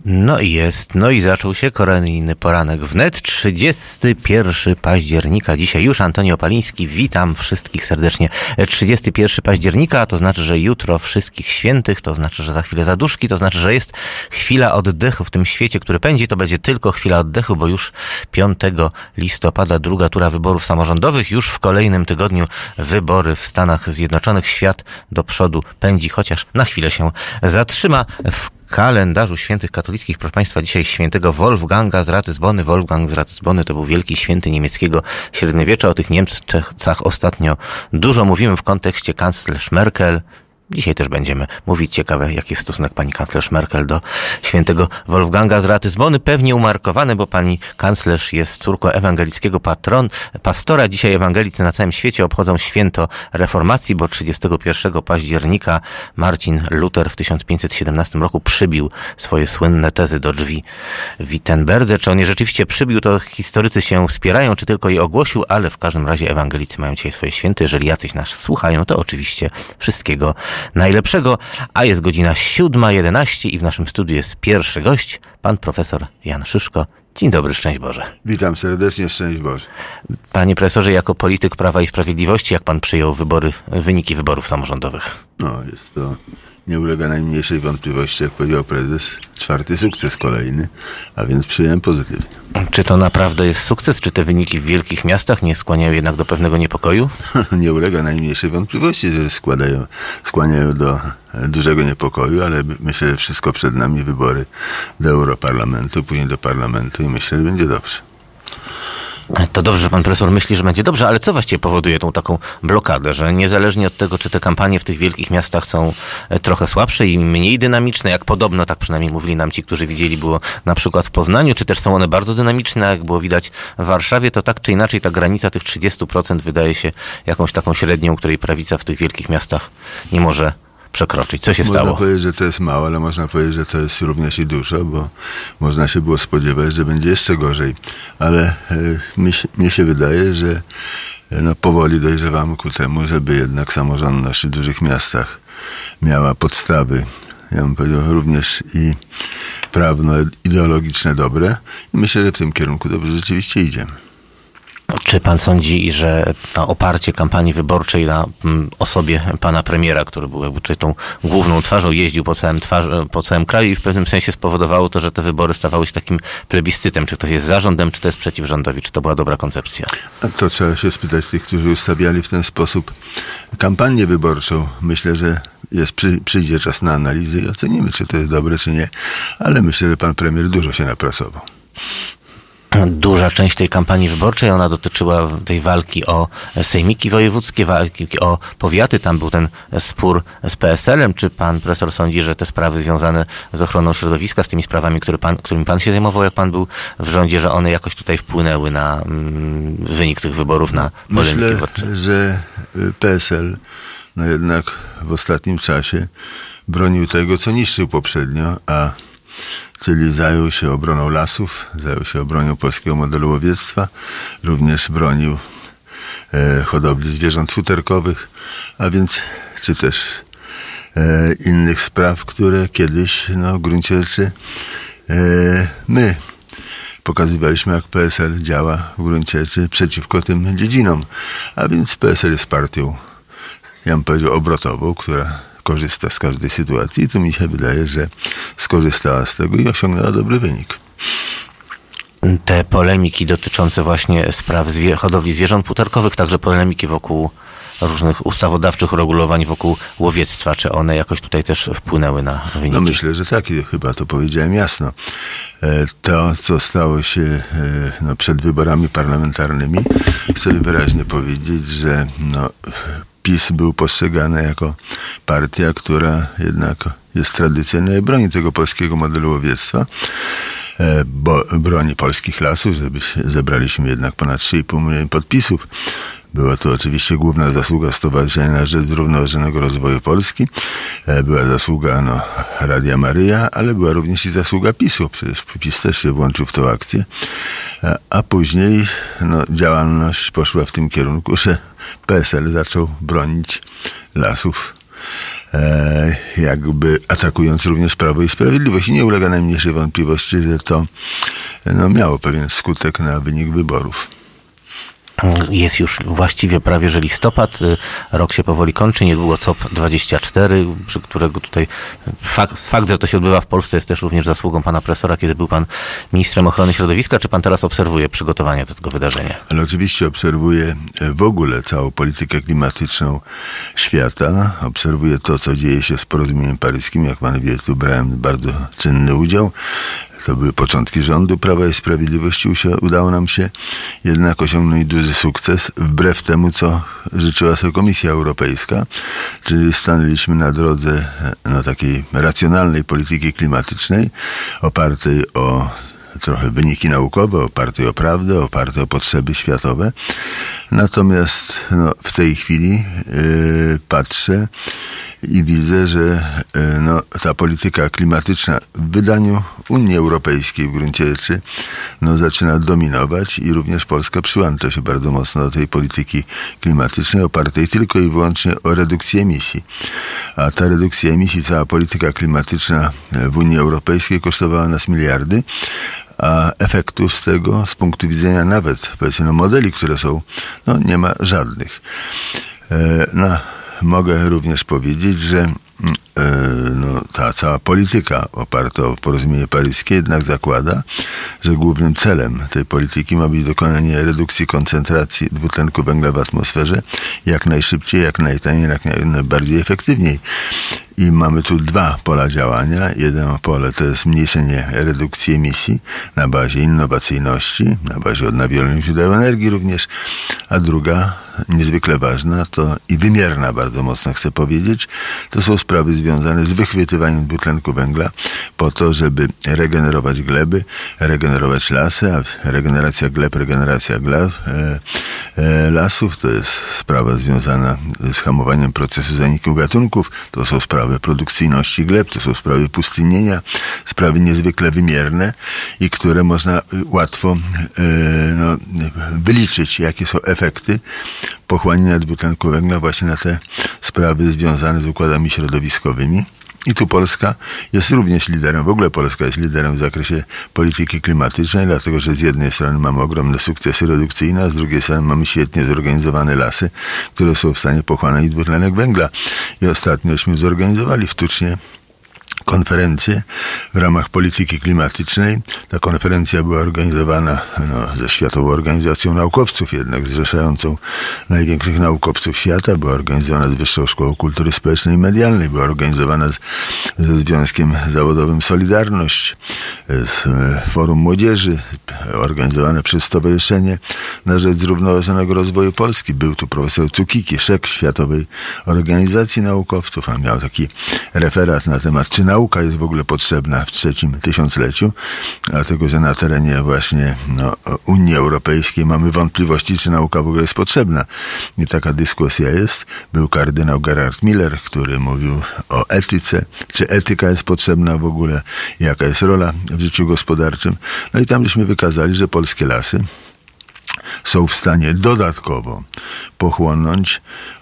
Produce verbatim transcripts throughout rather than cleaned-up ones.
No i jest, no i zaczął się kolejny poranek wnet, trzydziestego pierwszego października. Dzisiaj już Antoni Opaliński, witam wszystkich serdecznie. trzydziestego pierwszego października, to znaczy, że jutro wszystkich świętych, to znaczy, że za chwilę zaduszki, to znaczy, że jest chwila oddechu w tym świecie, który pędzi, to będzie tylko chwila oddechu, bo już piątego listopada druga tura wyborów samorządowych, już w kolejnym tygodniu wybory w Stanach Zjednoczonych. Świat do przodu pędzi, chociaż na chwilę się zatrzyma. W kalendarzu świętych katolickich, proszę Państwa, dzisiaj świętego Wolfganga z Ratyzbony. Wolfgang z Ratyzbony to był wielki święty niemieckiego średniowiecza. O tych Niemcach ostatnio dużo mówimy w kontekście kanclerz Merkel. Dzisiaj też będziemy mówić. Ciekawe, jaki jest stosunek pani kanclerz Merkel do świętego Wolfganga z Ratyzbony. Pewnie umarkowany, bo pani kanclerz jest córką ewangelickiego patron, pastora. Dzisiaj ewangelicy na całym świecie obchodzą święto reformacji, bo trzydziestego pierwszego października Marcin Luter w tysiąc pięćset siedemnastym roku przybił swoje słynne tezy do drzwi w Wittenberdze. Czy on je rzeczywiście przybił, to historycy się spierają, czy tylko je ogłosił, ale w każdym razie ewangelicy mają dzisiaj swoje święto. Jeżeli jacyś nas słuchają, to oczywiście wszystkiego najlepszego, a jest godzina siódma jedenaście i w naszym studiu jest pierwszy gość, pan profesor Jan Szyszko. Dzień dobry, szczęść Boże. Witam serdecznie, szczęść Boże. Panie profesorze, jako polityk Prawa i Sprawiedliwości, jak pan przyjął wybory, wyniki wyborów samorządowych? No, jest to, nie ulega najmniejszej wątpliwości, jak powiedział prezes, czwarty sukces kolejny, a więc przyjąłem pozytywnie. Czy to naprawdę jest sukces? Czy te wyniki w wielkich miastach nie skłaniają jednak do pewnego niepokoju? Nie ulega najmniejszej wątpliwości, że składają, skłaniają do dużego niepokoju, ale myślę, że wszystko przed nami, wybory do Europarlamentu, później do Parlamentu i myślę, że będzie dobrze. To dobrze, że pan profesor myśli, że będzie dobrze, ale co właściwie powoduje tą taką blokadę, że niezależnie od tego, czy te kampanie w tych wielkich miastach są trochę słabsze i mniej dynamiczne, jak podobno, tak przynajmniej mówili nam ci, którzy widzieli, było na przykład w Poznaniu, czy też są one bardzo dynamiczne, jak było widać w Warszawie, to tak czy inaczej ta granica tych trzydziestu procent wydaje się jakąś taką średnią, której prawica w tych wielkich miastach nie może przekroczyć. Co się można stało? Można powiedzieć, że to jest mało, ale można powiedzieć, że to jest również i dużo, bo można się było spodziewać, że będzie jeszcze gorzej. Ale y, mi, mi się wydaje, że y, no, powoli dojrzewamy ku temu, żeby jednak samorządność w dużych miastach miała podstawy, ja bym powiedział, również i prawno-ideologiczne dobre. I myślę, że w tym kierunku dobrze rzeczywiście idziemy. Czy pan sądzi, że to oparcie kampanii wyborczej na osobie pana premiera, który był jakby tutaj tą główną twarzą, jeździł po całym, twarz, po całym kraju i w pewnym sensie spowodowało to, że te wybory stawały się takim plebiscytem? Czy ktoś jest za rządem, czy to jest przeciw rządowi? Czy to była dobra koncepcja? A to trzeba się spytać tych, którzy ustawiali w ten sposób kampanię wyborczą. Myślę, że jest, przy, przyjdzie czas na analizę i ocenimy, czy to jest dobre, czy nie. Ale myślę, że pan premier dużo się napracował. Duża część tej kampanii wyborczej, ona dotyczyła tej walki o sejmiki wojewódzkie, walki o powiaty. Tam był ten spór z P S L em. Czy pan profesor sądzi, że te sprawy związane z ochroną środowiska, z tymi sprawami, który pan, którymi pan się zajmował, jak pan był w rządzie, że one jakoś tutaj wpłynęły na mm, wynik tych wyborów, na polemiki Myślę, wyborcze? że P S L no jednak w ostatnim czasie bronił tego, co niszczył poprzednio, a czyli zajął się obroną lasów, zajął się obroną polskiego modelu łowiectwa, również bronił e, hodowli zwierząt futerkowych, a więc czy też e, innych spraw, które kiedyś no, w gruncie rzeczy e, my pokazywaliśmy, jak P S L działa w gruncie rzeczy przeciwko tym dziedzinom. A więc P S L jest partią, ja bym powiedział, obrotową, która korzysta z każdej sytuacji i to mi się wydaje, że skorzystała z tego i osiągnęła dobry wynik. Te polemiki dotyczące właśnie spraw zwie- hodowli zwierząt futerkowych, także polemiki wokół różnych ustawodawczych uregulowań wokół łowiectwa, czy one jakoś tutaj też wpłynęły na wyniki? No myślę, że tak i chyba to powiedziałem jasno. To, co stało się no, przed wyborami parlamentarnymi, chcę wyraźnie powiedzieć, że no, PiS był postrzegany jako partia, która jednak jest tradycyjna i broni tego polskiego modelu łowiectwa, bo broni polskich lasów, żeby zebraliśmy jednak ponad trzy i pół miliona podpisów. Była to oczywiście główna zasługa Stowarzyszenia na Rzecz Zrównoważonego Rozwoju Polski. Była zasługa no, Radia Maryja, ale była również i zasługa PiSu. Przecież PiS też się włączył w tę akcję. A później no, działalność poszła w tym kierunku, że P S L zaczął bronić lasów e, jakby atakując również Prawo i Sprawiedliwość. I nie ulega najmniejszej wątpliwości, że to no, miało pewien skutek na wynik wyborów. Jest już właściwie prawie że listopad, rok się powoli kończy, niedługo C O P dwadzieścia cztery, przy którego tutaj fakt, fakt, że to się odbywa w Polsce, jest też również zasługą pana profesora, kiedy był pan ministrem ochrony środowiska. Czy pan teraz obserwuje przygotowania do tego wydarzenia? Ale oczywiście obserwuję w ogóle całą politykę klimatyczną świata, obserwuję to, co dzieje się z porozumieniem paryskim. Jak pan wie, tu brałem bardzo czynny udział. To były początki rządu Prawa i Sprawiedliwości. Udało nam się jednak osiągnąć duży sukces, wbrew temu, co życzyła sobie Komisja Europejska. Czyli stanęliśmy na drodze no, takiej racjonalnej polityki klimatycznej, opartej o trochę wyniki naukowe, opartej o prawdę, opartej o potrzeby światowe. Natomiast no, w tej chwili yy, patrzę i widzę, że yy, no, ta polityka klimatyczna w wydaniu Unii Europejskiej w gruncie rzeczy no, zaczyna dominować i również Polska przyłącza się bardzo mocno do tej polityki klimatycznej opartej tylko i wyłącznie o redukcję emisji. A ta redukcja emisji, cała polityka klimatyczna w Unii Europejskiej kosztowała nas miliardy, a efektów z tego, z punktu widzenia nawet, powiedzmy, no, modeli, które są, no nie ma żadnych. E, no, mogę również powiedzieć, że e, no, ta cała polityka oparta o porozumienie paryskie jednak zakłada, że głównym celem tej polityki ma być dokonanie redukcji koncentracji dwutlenku węgla w atmosferze jak najszybciej, jak najtaniej, jak najbardziej efektywniej. I mamy tu dwa pola działania. Jedno pole to jest zmniejszenie redukcji emisji na bazie innowacyjności, na bazie odnawialnych źródeł energii również, a druga, niezwykle ważna, to i wymierna bardzo mocno chcę powiedzieć, to są sprawy związane z wychwytywaniem dwutlenku węgla po to, żeby regenerować gleby, regenerować lasy, a regeneracja gleb, regeneracja gleb, e, e, lasów to jest sprawa związana z hamowaniem procesu zaniku gatunków, to są sprawy produkcyjności gleb, to są sprawy pustynnienia, sprawy niezwykle wymierne i które można łatwo e, no, wyliczyć, jakie są efekty pochłaniania dwutlenku węgla właśnie na te sprawy związane z układami środowiskowymi. I tu Polska jest również liderem, w ogóle Polska jest liderem w zakresie polityki klimatycznej, dlatego że z jednej strony mamy ogromne sukcesy redukcyjne, a z drugiej strony mamy świetnie zorganizowane lasy, które są w stanie pochłaniać dwutlenek węgla. I ostatniośmy zorganizowali w Tucznie konferencję w ramach polityki klimatycznej. Ta konferencja była organizowana no, ze Światową Organizacją Naukowców, jednak zrzeszającą największych naukowców świata. Była organizowana z Wyższą Szkołą Kultury Społecznej i Medialnej. Była organizowana z, ze Związkiem Zawodowym Solidarność, z Forum Młodzieży, organizowane przez Stowarzyszenie na Rzecz Zrównoważonego Rozwoju Polski. Był tu profesor Cukiki, szef Światowej Organizacji Naukowców. On miał taki referat na temat, czy nauka jest w ogóle potrzebna w trzecim tysiącleciu, dlatego że na terenie właśnie no, Unii Europejskiej mamy wątpliwości, czy nauka w ogóle jest potrzebna. I taka dyskusja jest. Był kardynał Gerhard Miller, który mówił o etyce, czy etyka jest potrzebna w ogóle, jaka jest rola w życiu gospodarczym. No i tam żeśmy wykazali, że polskie lasy są w stanie dodatkowo pochłonąć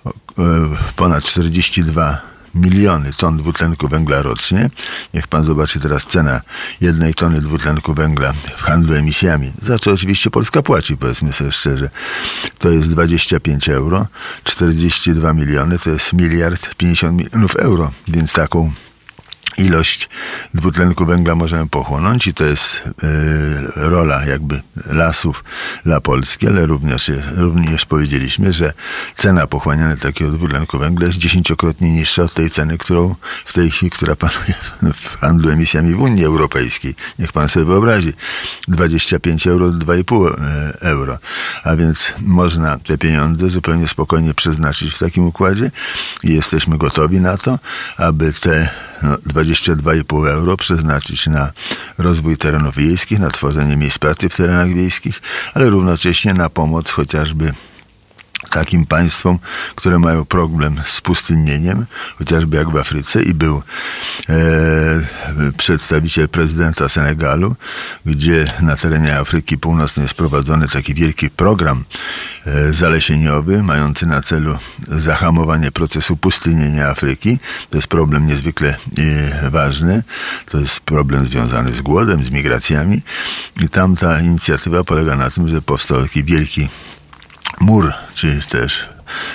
ponad czterdzieści dwa miliony ton dwutlenku węgla rocznie. Niech pan zobaczy teraz cena jednej tony dwutlenku węgla w handlu emisjami, za co oczywiście Polska płaci, powiedzmy sobie szczerze. To jest dwadzieścia pięć euro, czterdzieści dwa miliony to jest miliard pięćdziesiąt milionów euro, więc taką ilość dwutlenku węgla możemy pochłonąć i to jest y, rola jakby lasów dla Polski, ale również, również powiedzieliśmy, że cena pochłaniania takiego dwutlenku węgla jest dziesięciokrotnie niższa od tej ceny, którą w tej chwili, która panuje w handlu emisjami w Unii Europejskiej. Niech pan sobie wyobrazi, dwadzieścia pięć euro do dwa i pół euro. A więc można te pieniądze zupełnie spokojnie przeznaczyć w takim układzie i jesteśmy gotowi na to, aby te no, dwadzieścia dwa i pół euro przeznaczyć na rozwój terenów wiejskich, na tworzenie miejsc pracy w terenach wiejskich, ale równocześnie na pomoc chociażby takim państwom, które mają problem z pustynnieniem, chociażby jak w Afryce, i był e, przedstawiciel prezydenta Senegalu, gdzie na terenie Afryki Północnej jest prowadzony taki wielki program e, zalesieniowy, mający na celu zahamowanie procesu pustynnienia Afryki. To jest problem niezwykle e, ważny. To jest problem związany z głodem, z migracjami, i tam ta inicjatywa polega na tym, że powstał taki wielki mur, czy też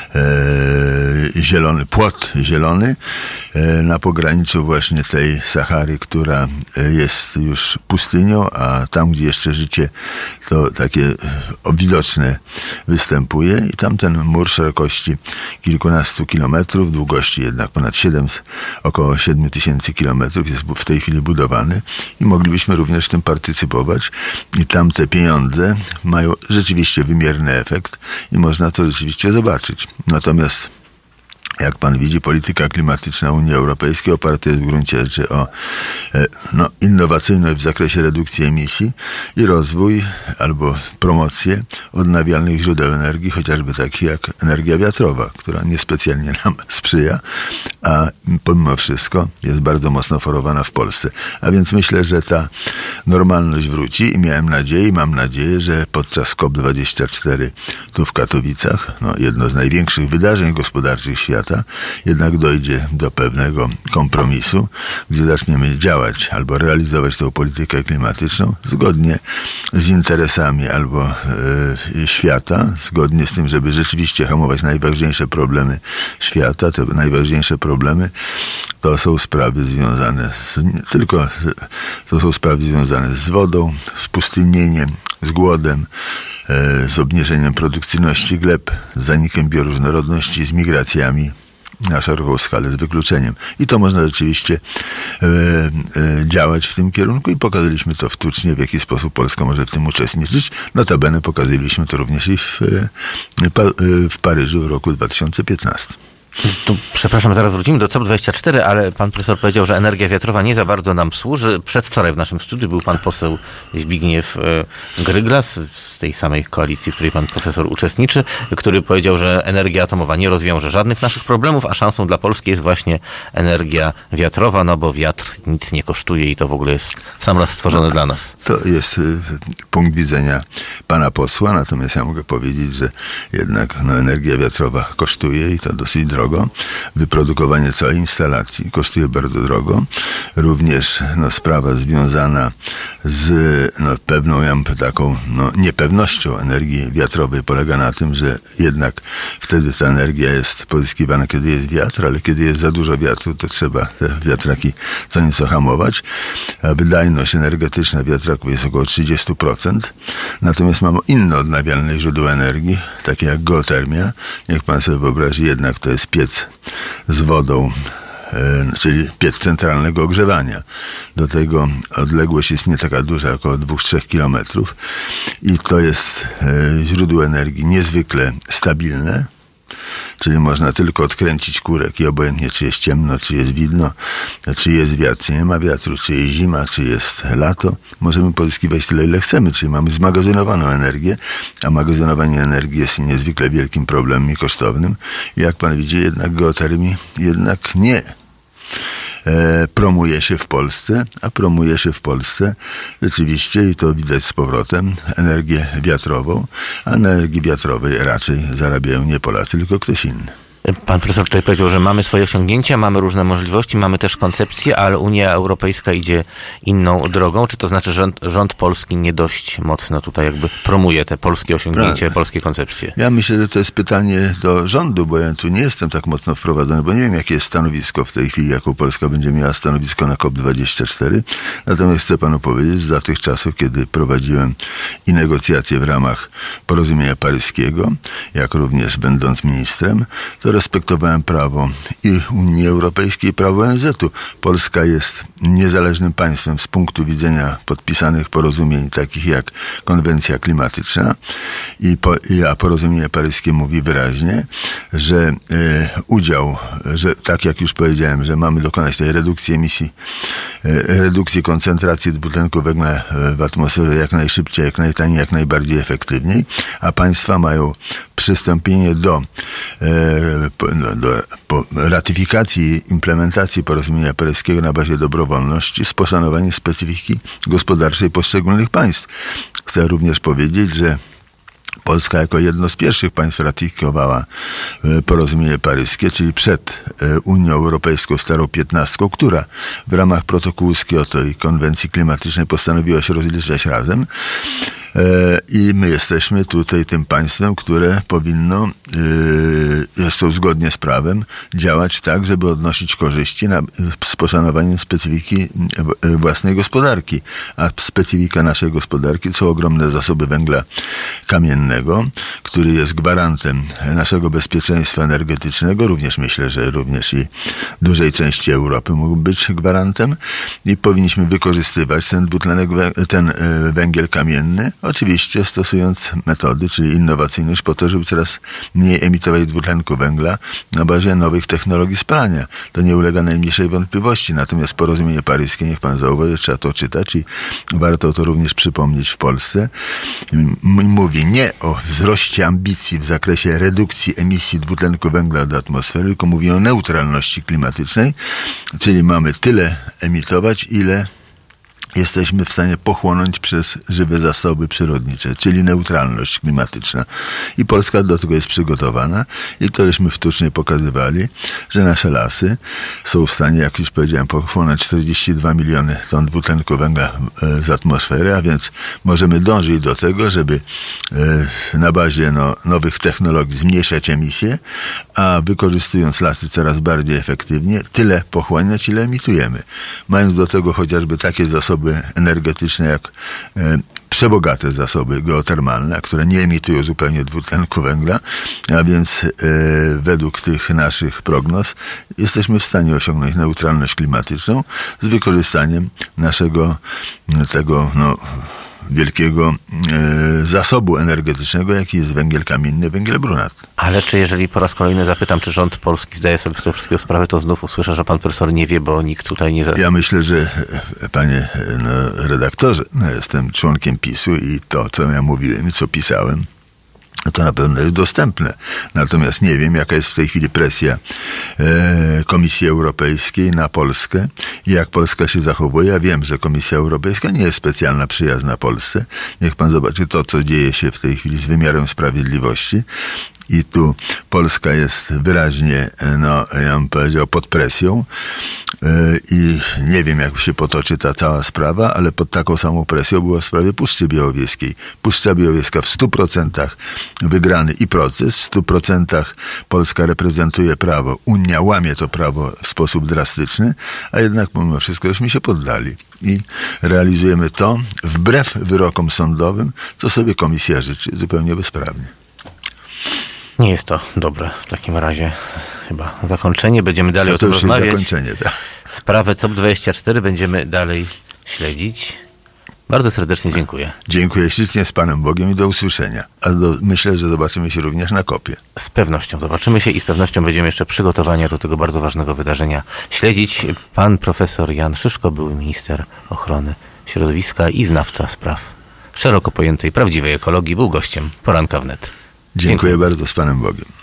e, zielony, płot zielony e, na pograniczu właśnie tej Sahary, która jest już pustynią, a tam, gdzie jeszcze życie, to takie widoczne występuje, i tam ten mur szerokości kilkunastu kilometrów, długości jednak ponad siedem, około siedmiu tysięcy kilometrów jest w tej chwili budowany, i moglibyśmy również w tym partycypować, i tam te pieniądze mają rzeczywiście wymierny efekt i można to rzeczywiście zobaczyć. Natomiast jak pan widzi, polityka klimatyczna Unii Europejskiej oparta jest w gruncie rzeczy o no, innowacyjność w zakresie redukcji emisji i rozwój albo promocję odnawialnych źródeł energii, chociażby takich jak energia wiatrowa, która niespecjalnie nam sprzyja, a pomimo wszystko jest bardzo mocno forowana w Polsce. A więc myślę, że ta normalność wróci, i miałem nadzieję, i mam nadzieję, że podczas COP dwadzieścia cztery tu w Katowicach, no, jedno z największych wydarzeń gospodarczych świata, jednak dojdzie do pewnego kompromisu, gdzie zaczniemy działać albo realizować tę politykę klimatyczną zgodnie z interesami albo e, świata, zgodnie z tym, żeby rzeczywiście hamować najważniejsze problemy świata. Te najważniejsze problemy to są sprawy związane z, nie tylko z, to są sprawy związane z wodą, z pustynnieniem, z głodem, z obniżeniem produkcyjności gleb, z zanikiem bioróżnorodności, z migracjami na szeroką skalę, z wykluczeniem. I to można rzeczywiście e, e, działać w tym kierunku, i pokazaliśmy to wtórnie, w jaki sposób Polska może w tym uczestniczyć. Notabene pokazaliśmy to również i w, e, w Paryżu w roku dwa tysiące piętnastym. Tu, przepraszam, zaraz wrócimy do COP dwadzieścia cztery, ale pan profesor powiedział, że energia wiatrowa nie za bardzo nam służy. Przedwczoraj w naszym studiu był pan poseł Zbigniew Gryglas z tej samej koalicji, w której pan profesor uczestniczy, który powiedział, że energia atomowa nie rozwiąże żadnych naszych problemów, a szansą dla Polski jest właśnie energia wiatrowa, no bo wiatr nic nie kosztuje i to w ogóle jest w sam raz stworzone no, dla nas. To jest y, punkt widzenia pana posła, natomiast ja mogę powiedzieć, że jednak no, energia wiatrowa kosztuje, i to dosyć drogo. Drogo. Wyprodukowanie całej instalacji kosztuje bardzo drogo. Również no, sprawa związana z no, pewną ja taką no, niepewnością energii wiatrowej polega na tym, że jednak wtedy ta energia jest pozyskiwana, kiedy jest wiatr, ale kiedy jest za dużo wiatru, to trzeba te wiatraki co nieco hamować. A wydajność energetyczna wiatraków jest około trzydzieści procent. Natomiast mamy inne odnawialne źródła energii, takie jak geotermia. Niech pan sobie wyobrazi, jednak to jest piec z wodą, czyli piec centralnego ogrzewania. Do tego odległość jest nie taka duża, około dwa do trzech kilometrów, i to jest źródło energii niezwykle stabilne, czyli można tylko odkręcić kurek i obojętnie, czy jest ciemno, czy jest widno, czy jest wiatr, czy nie ma wiatru, czy jest zima, czy jest lato, możemy pozyskiwać tyle, ile chcemy, czyli mamy zmagazynowaną energię, a magazynowanie energii jest niezwykle wielkim problemem i kosztownym. I jak pan widzi, jednak geotermii jednak nie E, promuje się w Polsce, a promuje się w Polsce rzeczywiście, i to widać z powrotem, energię wiatrową, a na energii wiatrowej raczej zarabiają nie Polacy, tylko ktoś inny. Pan profesor tutaj powiedział, że mamy swoje osiągnięcia, mamy różne możliwości, mamy też koncepcje, ale Unia Europejska idzie inną drogą. Czy to znaczy, że rząd, rząd polski nie dość mocno tutaj jakby promuje te polskie osiągnięcia, Prawda. polskie koncepcje? Ja myślę, że to jest pytanie do rządu, bo ja tu nie jestem tak mocno wprowadzony, bo nie wiem, jakie jest stanowisko w tej chwili, jaką Polska będzie miała stanowisko na COP dwadzieścia cztery. Natomiast chcę panu powiedzieć, że za tych czasów, kiedy prowadziłem i negocjacje w ramach porozumienia paryskiego, jak również będąc ministrem, to respektowałem prawo i Unii Europejskiej, i prawo O N Z u. Polska jest niezależnym państwem z punktu widzenia podpisanych porozumień, takich jak konwencja klimatyczna, i, po, i a porozumienie paryskie mówi wyraźnie, że e, udział, że tak jak już powiedziałem, że mamy dokonać tej redukcji emisji, e, redukcji koncentracji dwutlenku węgla w atmosferze jak najszybciej, jak najtaniej, jak najbardziej efektywniej, a państwa mają przystąpienie do, do, do po ratyfikacji i implementacji porozumienia paryskiego na bazie dobrowolności z poszanowaniem specyfiki gospodarczej poszczególnych państw. Chcę również powiedzieć, że Polska jako jedno z pierwszych państw ratyfikowała porozumienie paryskie, czyli przed Unią Europejską starą piętnastką, która w ramach protokołu z Kioto i konwencji klimatycznej postanowiła się rozliczać razem. I my jesteśmy tutaj tym państwem, które powinno, zresztą zgodnie z prawem, działać tak, żeby odnosić korzyści na, z poszanowaniem specyfiki własnej gospodarki. A specyfika naszej gospodarki są ogromne zasoby węgla kamiennego, który jest gwarantem naszego bezpieczeństwa energetycznego. Również myślę, że również i dużej części Europy mógł być gwarantem i powinniśmy wykorzystywać ten dwutlenek, ten węgiel kamienny, oczywiście stosując metody, czyli innowacyjność po to, żeby coraz mniej emitować dwutlenku węgla na bazie nowych technologii spalania. To nie ulega najmniejszej wątpliwości. Natomiast porozumienie paryskie, niech pan zauważy, trzeba to czytać i warto to również przypomnieć w Polsce. Mówi nie o wzroście ambicji w zakresie redukcji emisji dwutlenku węgla do atmosfery, tylko mówi o neutralności klimatycznej, czyli mamy tyle emitować, ile jesteśmy w stanie pochłonąć przez żywe zasoby przyrodnicze, czyli neutralność klimatyczna. I Polska do tego jest przygotowana i to żeśmy wtórnie pokazywali, że nasze lasy są w stanie, jak już powiedziałem, pochłonąć czterdzieści dwa miliony ton dwutlenku węgla z atmosfery, a więc możemy dążyć do tego, żeby na bazie no, nowych technologii zmniejszać emisje, a wykorzystując lasy coraz bardziej efektywnie, tyle pochłaniać, ile emitujemy. Mając do tego chociażby takie zasoby energetyczne jak e, przebogate zasoby geotermalne, które nie emitują zupełnie dwutlenku węgla, a więc e, według tych naszych prognoz jesteśmy w stanie osiągnąć neutralność klimatyczną z wykorzystaniem naszego tego no, wielkiego e, zasobu energetycznego, jaki jest węgiel kamienny, węgiel brunatny. Ale czy jeżeli po raz kolejny zapytam, czy rząd polski zdaje sobie z tego wszystkiego sprawę, to znów usłyszę, że pan profesor nie wie, bo nikt tutaj nie... Za... Ja myślę, że panie no, redaktorze, no, jestem członkiem PiSu i to, co ja mówiłem i co pisałem, to na pewno jest dostępne. Natomiast nie wiem, jaka jest w tej chwili presja e, Komisji Europejskiej na Polskę i jak Polska się zachowuje. Ja wiem, że Komisja Europejska nie jest specjalna przyjazna Polsce. Niech pan zobaczy to, co dzieje się w tej chwili z wymiarem sprawiedliwości. I tu Polska jest wyraźnie, no, ja bym powiedział, pod presją i nie wiem, jak się potoczy ta cała sprawa, ale pod taką samą presją była w sprawie Puszczy Białowieskiej. Puszcza Białowieska w stu procentach wygrany i proces, w stu procentach Polska reprezentuje prawo, Unia łamie to prawo w sposób drastyczny, a jednak mimo wszystko żeśmy się poddali. I realizujemy to wbrew wyrokom sądowym, co sobie Komisja życzy, zupełnie bezprawnie. Nie jest to dobre w takim razie chyba zakończenie. Będziemy dalej no o tym rozmawiać. Zakończenie, tak. Sprawę C O P dwadzieścia cztery będziemy dalej śledzić. Bardzo serdecznie dziękuję. Dziękuję ślicznie, z Panem Bogiem i do usłyszenia. A do, myślę, że zobaczymy się również na kopie. Z pewnością zobaczymy się i z pewnością będziemy jeszcze przygotowania do tego bardzo ważnego wydarzenia śledzić. Pan profesor Jan Szyszko, były minister ochrony środowiska i znawca spraw szeroko pojętej, prawdziwej ekologii, był gościem Poranka Wnet. Dziękuję, Dziękuję bardzo, z Panem Bogiem.